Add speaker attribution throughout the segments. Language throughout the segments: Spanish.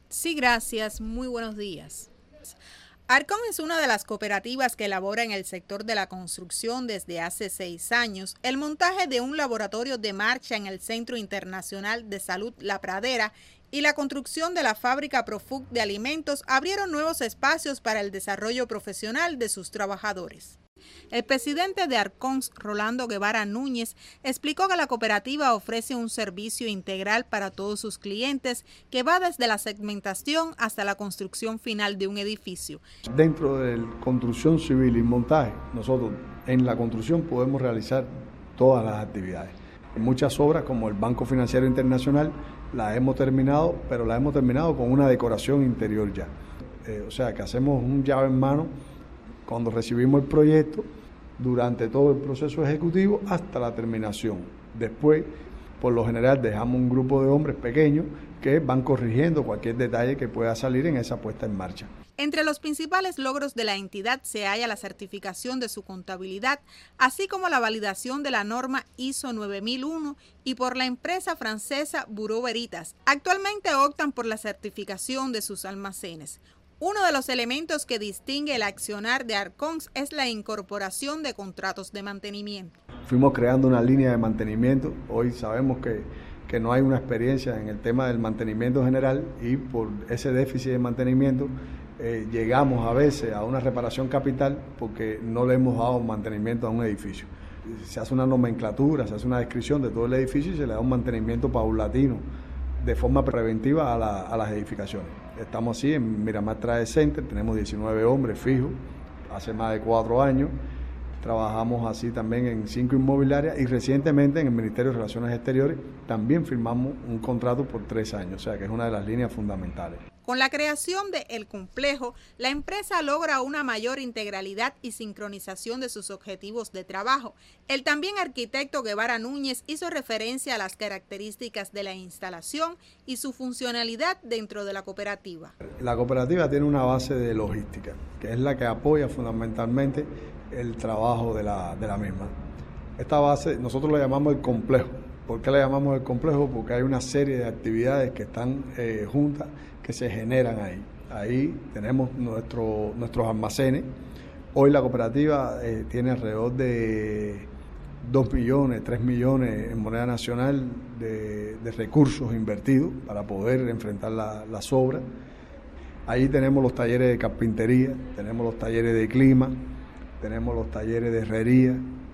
Speaker 1: Sí, gracias. Muy buenos días. Arcon es una de las cooperativas que elabora en el sector de la construcción desde hace 6 años el montaje de un laboratorio de marcha en el Centro Internacional de Salud La Pradera y la construcción de la fábrica Profood de alimentos abrieron nuevos espacios para el desarrollo profesional de sus trabajadores. El presidente de Arcon, Rolando Guevara Núñez, explicó que la cooperativa ofrece un servicio integral para todos sus clientes que va desde la segmentación hasta la construcción final de un edificio.
Speaker 2: Dentro de la construcción civil y montaje, nosotros en la construcción podemos realizar todas las actividades. Muchas obras como el Banco Financiero Internacional las hemos terminado, pero las hemos terminado con una decoración interior ya. O sea que hacemos un llave en mano cuando recibimos el proyecto, durante todo el proceso ejecutivo hasta la terminación. Después, por lo general, dejamos un grupo de hombres pequeños que van corrigiendo cualquier detalle que pueda salir en esa puesta en marcha.
Speaker 1: Entre los principales logros de la entidad se halla la certificación de su contabilidad, así como la validación de la norma ISO 9001 y por la empresa francesa Bureau Veritas. Actualmente optan por la certificación de sus almacenes. Uno de los elementos que distingue el accionar de Arcon es la incorporación de contratos de mantenimiento.
Speaker 2: Fuimos creando una línea de mantenimiento. Hoy sabemos que no hay una experiencia en el tema del mantenimiento general y por ese déficit de mantenimiento llegamos a veces a una reparación capital porque no le hemos dado mantenimiento a un edificio. Se hace una nomenclatura, se hace una descripción de todo el edificio y se le da un mantenimiento paulatino de forma preventiva a las edificaciones. Estamos así en Miramar Trade Center, tenemos 19 hombres fijos, hace más de 4 años. Trabajamos así también en 5 inmobiliarias y recientemente en el Ministerio de Relaciones Exteriores también firmamos un contrato por 3 años, o sea que es una de las líneas fundamentales.
Speaker 1: Con la creación de El Complejo, la empresa logra una mayor integralidad y sincronización de sus objetivos de trabajo. El también arquitecto Guevara Núñez hizo referencia a las características de la instalación y su funcionalidad dentro de la cooperativa.
Speaker 2: La cooperativa tiene una base de logística, que es la que apoya fundamentalmente el trabajo de la misma. Esta base nosotros la llamamos el complejo. ¿Por qué la llamamos el complejo? Porque hay una serie de actividades que están juntas, que se generan ahí. Ahí tenemos nuestros almacenes. Hoy la cooperativa tiene alrededor de 2 millones, 3 millones en moneda nacional de recursos invertidos para poder enfrentar las obras. Ahí tenemos los talleres de carpintería, tenemos los talleres de clima, tenemos los talleres de herrería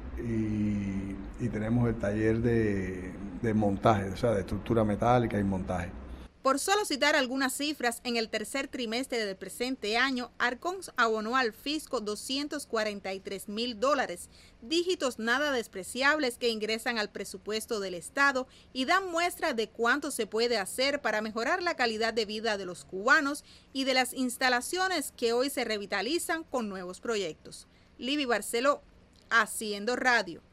Speaker 2: y tenemos el taller de montaje, o sea, de estructura metálica y montaje.
Speaker 1: Por solo citar algunas cifras, en el tercer trimestre del presente año, Arcon abonó al fisco $243,000, dígitos nada despreciables que ingresan al presupuesto del Estado y dan muestra de cuánto se puede hacer para mejorar la calidad de vida de los cubanos y de las instalaciones que hoy se revitalizan con nuevos proyectos. Libby Barceló, Haciendo Radio.